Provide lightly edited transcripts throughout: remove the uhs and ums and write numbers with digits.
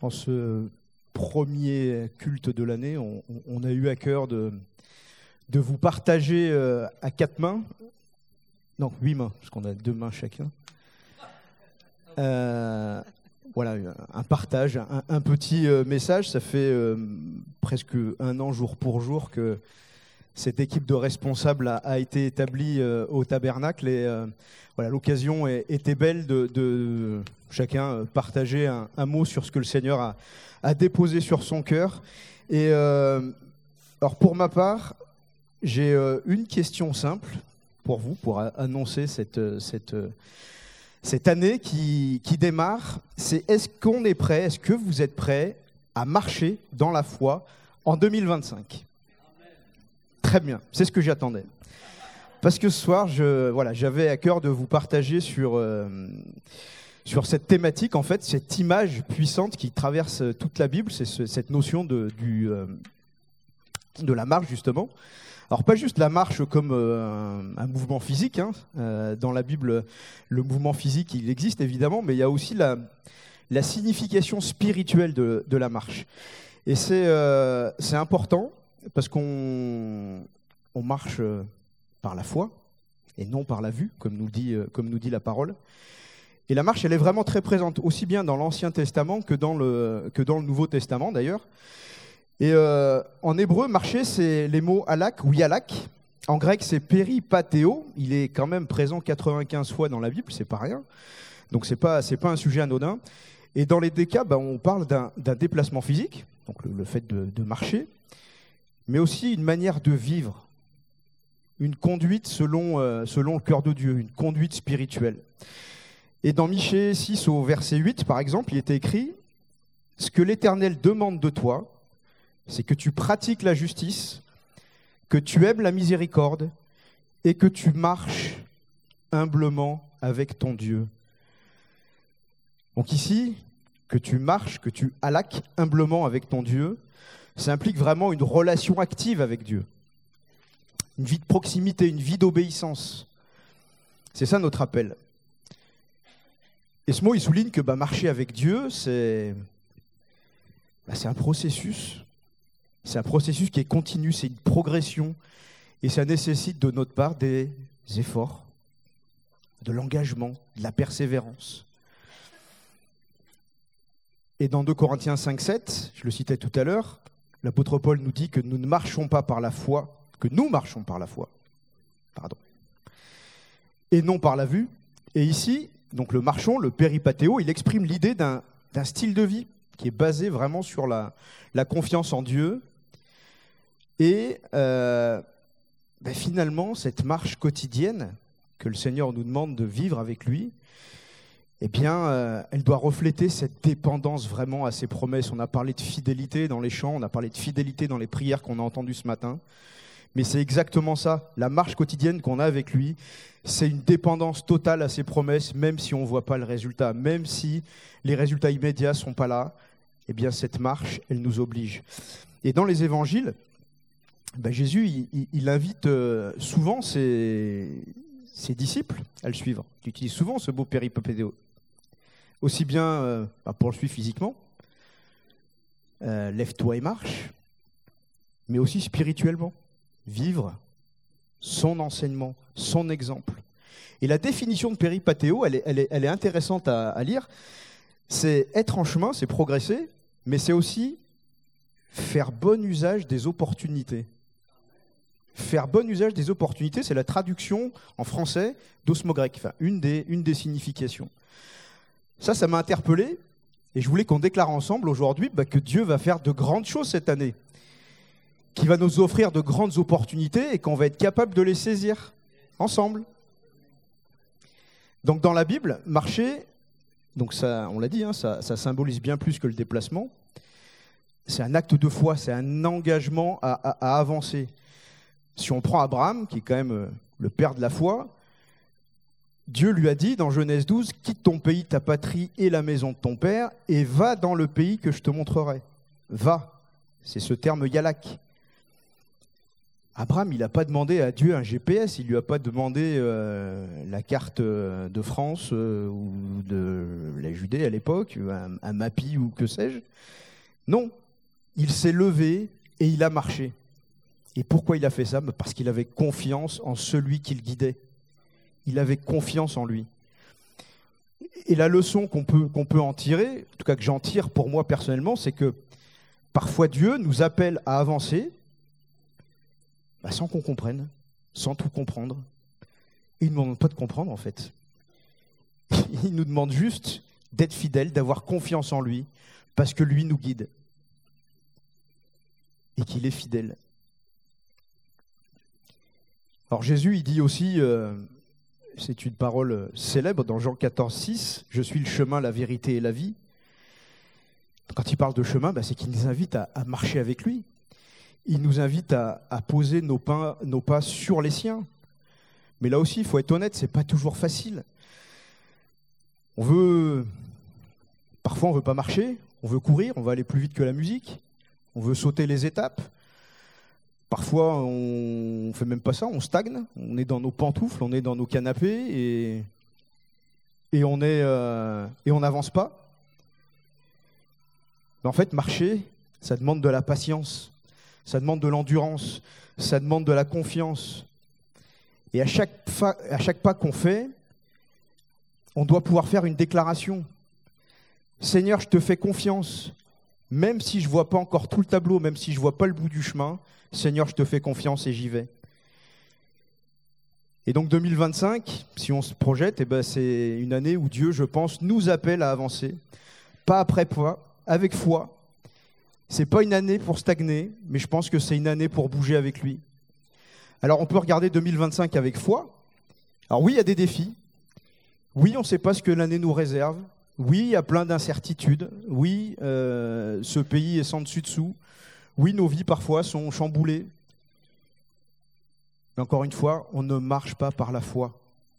En ce premier culte de l'année, on a eu à cœur de vous partager à 4 mains, non 8 mains, parce qu'on a 2 mains chacun, voilà, un partage, un petit message. Ça fait presque 1 an jour pour jour que cette équipe de responsables a été établie au Tabernacle et voilà, l'occasion était belle de chacun partager un mot sur ce que le Seigneur a déposé sur son cœur. Et alors pour ma part, j'ai une question simple pour vous, pour annoncer cette année qui démarre. C'est: est-ce qu'on est prêt, est-ce que vous êtes prêts à marcher dans la foi en 2025 ? Très bien, c'est ce que j'attendais. Parce que ce soir, j'avais à cœur de vous partager sur cette thématique, en fait, cette image puissante qui traverse toute la Bible, c'est cette notion de la marche, justement. Alors, pas juste la marche comme un mouvement physique. Dans la Bible, le mouvement physique, il existe évidemment, mais il y a aussi la signification spirituelle de la marche. Et c'est important, parce qu'on marche par la foi et non par la vue, comme nous dit la parole. Et la marche, elle est vraiment très présente, aussi bien dans l'Ancien Testament que dans le Nouveau Testament, d'ailleurs. Et en hébreu, marcher, c'est les mots halak ou yalak. En grec, c'est péripatéo. Il est quand même présent 95 fois dans la Bible, c'est pas rien. Donc c'est pas un sujet anodin. Et dans les deux cas, on parle d'un déplacement physique, donc le fait de marcher, mais aussi une manière de vivre, une conduite selon le cœur de Dieu, une conduite spirituelle. Et dans Michée 6 au verset 8, par exemple, il était écrit: « Ce que l'Éternel demande de toi, c'est que tu pratiques la justice, que tu aimes la miséricorde et que tu marches humblement avec ton Dieu. » Donc ici, que tu marches, que tu halak humblement avec ton Dieu, ça implique vraiment une relation active avec Dieu. Une vie de proximité, une vie d'obéissance. C'est ça notre appel. Et ce mot, il souligne que marcher avec Dieu, c'est un processus. C'est un processus qui est continu, c'est une progression. Et ça nécessite de notre part des efforts, de l'engagement, de la persévérance. Et dans 2 Corinthiens 5,7, je le citais tout à l'heure, l'apôtre Paul nous dit que nous ne marchons pas par la foi, que nous marchons par la foi, et non par la vue. Et ici, donc le marchon, le péripatéo, il exprime l'idée d'un style de vie qui est basé vraiment sur la confiance en Dieu. Et finalement, cette marche quotidienne que le Seigneur nous demande de vivre avec lui, elle doit refléter cette dépendance vraiment à ses promesses. On a parlé de fidélité dans les chants, on a parlé de fidélité dans les prières qu'on a entendues ce matin. Mais c'est exactement ça, la marche quotidienne qu'on a avec lui, c'est une dépendance totale à ses promesses, même si on ne voit pas le résultat, même si les résultats immédiats ne sont pas là, cette marche, elle nous oblige. Et dans les évangiles, Jésus, il invite souvent ses disciples à le suivre. Il utilise souvent ce beau péripapédéo. Aussi bien pour le suivre physiquement, lève-toi et marche, mais aussi spirituellement. Vivre son enseignement, son exemple. Et la définition de péripatéo, elle est intéressante à lire. C'est être en chemin, c'est progresser, mais c'est aussi faire bon usage des opportunités. Faire bon usage des opportunités, c'est la traduction en français d'osmo-grec, une des significations. Ça m'a interpellé, et je voulais qu'on déclare ensemble aujourd'hui que Dieu va faire de grandes choses cette année, qui va nous offrir de grandes opportunités et qu'on va être capable de les saisir ensemble. Donc dans la Bible, marcher, donc ça, on l'a dit, ça symbolise bien plus que le déplacement. C'est un acte de foi, c'est un engagement à avancer. Si on prend Abraham, qui est quand même le père de la foi, Dieu lui a dit dans Genèse 12, « Quitte ton pays, ta patrie et la maison de ton père, et va dans le pays que je te montrerai. » Va, c'est ce terme yalak. Abraham, il n'a pas demandé à Dieu un GPS, il ne lui a pas demandé la carte de France ou de la Judée à l'époque, un Mappy ou que sais-je. Non, il s'est levé et il a marché. Et pourquoi il a fait ça? Parce qu'il avait confiance en celui qui le guidait. Il avait confiance en lui. Et la leçon qu'on peut en tirer, en tout cas que j'en tire pour moi personnellement, c'est que parfois Dieu nous appelle à avancer sans qu'on comprenne, sans tout comprendre. Il ne nous demande pas de comprendre en fait. Il nous demande juste d'être fidèle, d'avoir confiance en lui, parce que lui nous guide. Et qu'il est fidèle. Alors Jésus, il dit aussi, c'est une parole célèbre dans Jean 14, 6, « Je suis le chemin, la vérité et la vie ». Quand il parle de chemin, c'est qu'il nous invite à marcher avec lui. Il nous invite à poser nos pas sur les siens. Mais là aussi, il faut être honnête, ce n'est pas toujours facile. Parfois on ne veut pas marcher, on veut courir, on veut aller plus vite que la musique, on veut sauter les étapes. Parfois, on ne fait même pas ça, on stagne, on est dans nos pantoufles, on est dans nos canapés et on n'avance pas. Mais en fait, marcher, ça demande de la patience, ça demande de l'endurance, ça demande de la confiance. Et à chaque pas qu'on fait, on doit pouvoir faire une déclaration. Seigneur, je te fais confiance, même si je ne vois pas encore tout le tableau, même si je ne vois pas le bout du chemin, Seigneur, je te fais confiance et j'y vais. Et donc 2025, si on se projette, c'est une année où Dieu, je pense, nous appelle à avancer, pas après pas, avec foi. Ce n'est pas une année pour stagner, mais je pense que c'est une année pour bouger avec lui. Alors on peut regarder 2025 avec foi. Alors oui, il y a des défis. Oui, on ne sait pas ce que l'année nous réserve. Oui, il y a plein d'incertitudes. Oui, ce pays est sans dessus-dessous. Oui, nos vies parfois sont chamboulées. Mais encore une fois, on ne marche pas par la foi.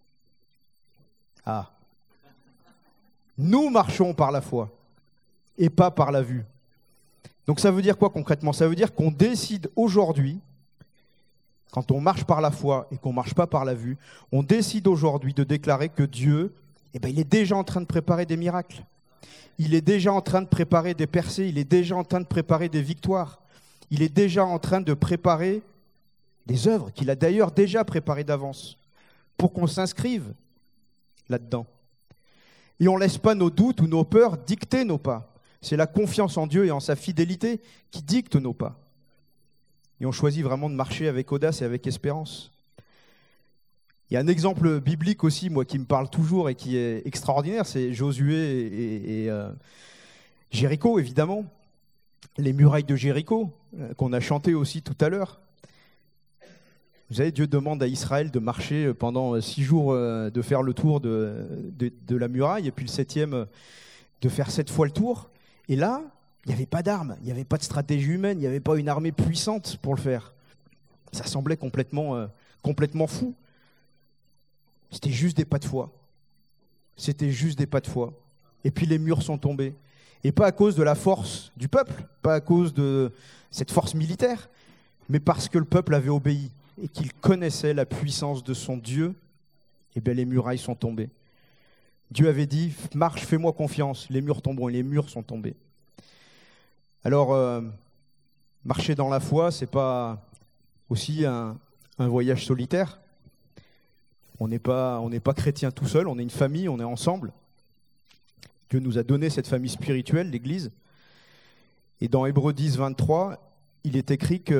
Ah. Nous marchons par la foi et pas par la vue. Donc ça veut dire quoi concrètement? Ça veut dire qu'on décide aujourd'hui, quand on marche par la foi et qu'on ne marche pas par la vue, on décide aujourd'hui de déclarer que Dieu, il est déjà en train de préparer des miracles. Il est déjà en train de préparer des percées, il est déjà en train de préparer des victoires. Il est déjà en train de préparer des œuvres qu'il a d'ailleurs déjà préparées d'avance pour qu'on s'inscrive là-dedans. Et on ne laisse pas nos doutes ou nos peurs dicter nos pas. C'est la confiance en Dieu et en sa fidélité qui dicte nos pas. Et on choisit vraiment de marcher avec audace et avec espérance. Il y a un exemple biblique aussi, moi, qui me parle toujours et qui est extraordinaire, c'est Josué et Jéricho, évidemment. Les murailles de Jéricho, qu'on a chanté aussi tout à l'heure. Vous savez, Dieu demande à Israël de marcher pendant 6 jours, de faire le tour de la muraille, et puis le 7e, de faire 7 fois le tour. Et là, il n'y avait pas d'armes, il n'y avait pas de stratégie humaine, il n'y avait pas une armée puissante pour le faire. Ça semblait complètement fou. C'était juste des pas de foi. C'était juste des pas de foi. Et puis les murs sont tombés. Et pas à cause de la force du peuple, pas à cause de cette force militaire, mais parce que le peuple avait obéi et qu'il connaissait la puissance de son Dieu, les murailles sont tombées. Dieu avait dit, marche, fais-moi confiance, les murs tomberont, et les murs sont tombés. Alors, marcher dans la foi, ce n'est pas aussi un voyage solitaire. On n'est pas chrétien tout seul, on est une famille, on est ensemble. Dieu nous a donné cette famille spirituelle, l'Église. Et dans Hébreux 10, 23, il est écrit «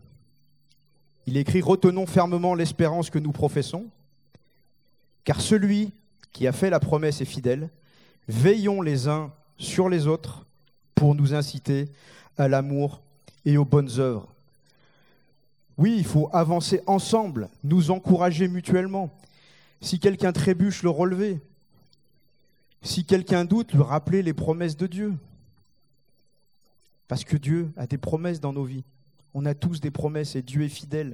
Retenons fermement l'espérance que nous professons, car celui qui a fait la promesse est fidèle. Veillons les uns sur les autres pour nous inciter à l'amour et aux bonnes œuvres. » Oui, il faut avancer ensemble, nous encourager mutuellement. Si quelqu'un trébuche, le relever. Si quelqu'un doute, lui rappeler les promesses de Dieu. Parce que Dieu a des promesses dans nos vies. On a tous des promesses et Dieu est fidèle.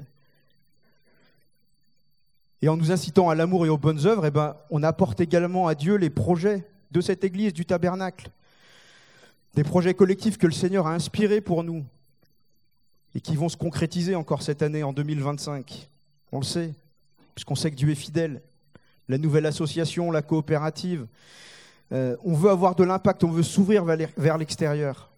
Et en nous incitant à l'amour et aux bonnes œuvres, on apporte également à Dieu les projets de cette église, du tabernacle. Des projets collectifs que le Seigneur a inspirés pour nous. et qui vont se concrétiser encore cette année, en 2025. On le sait, puisqu'on sait que Dieu est fidèle. La nouvelle association, la coopérative. On veut avoir de l'impact, on veut s'ouvrir vers l'extérieur.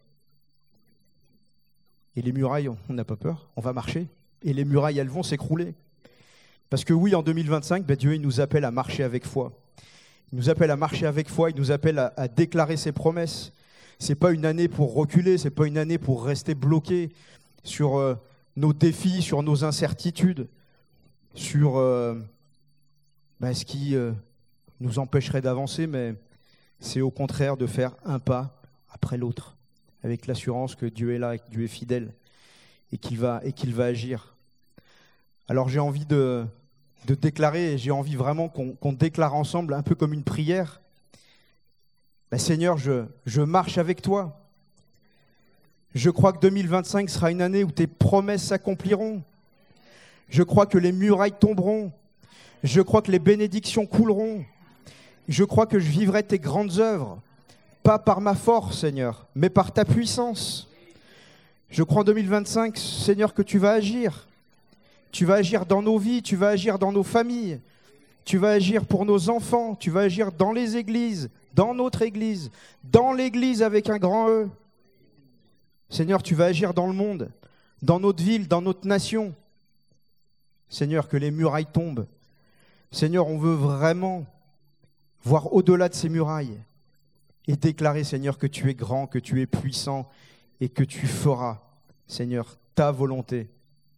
Et les murailles, on n'a pas peur, on va marcher. Et les murailles, elles vont s'écrouler. Parce que oui, en 2025, Dieu il nous appelle à marcher avec foi. Il nous appelle à marcher avec foi, il nous appelle à déclarer ses promesses. Ce n'est pas une année pour reculer, ce n'est pas une année pour rester bloqué sur nos défis, sur nos incertitudes, sur ce qui nous empêcherait d'avancer, mais c'est au contraire de faire un pas après l'autre, avec l'assurance que Dieu est là, et que Dieu est fidèle et qu'il va agir. Alors j'ai envie de déclarer, et j'ai envie vraiment qu'on déclare ensemble, un peu comme une prière. Seigneur, je marche avec toi. Je crois que 2025 sera une année où tes promesses s'accompliront. Je crois que les murailles tomberont. Je crois que les bénédictions couleront. Je crois que je vivrai tes grandes œuvres, pas par ma force, Seigneur, mais par ta puissance. Je crois en 2025, Seigneur, que tu vas agir. Tu vas agir dans nos vies, tu vas agir dans nos familles, tu vas agir pour nos enfants, tu vas agir dans les églises, dans notre église, dans l'église avec un grand E. Seigneur, tu vas agir dans le monde, dans notre ville, dans notre nation. Seigneur, que les murailles tombent. Seigneur, on veut vraiment voir au-delà de ces murailles et déclarer, Seigneur, que tu es grand, que tu es puissant et que tu feras, Seigneur, ta volonté,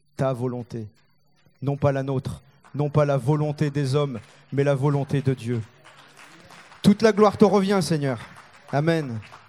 non pas la nôtre, non pas la volonté des hommes, mais la volonté de Dieu. Toute la gloire te revient, Seigneur. Amen.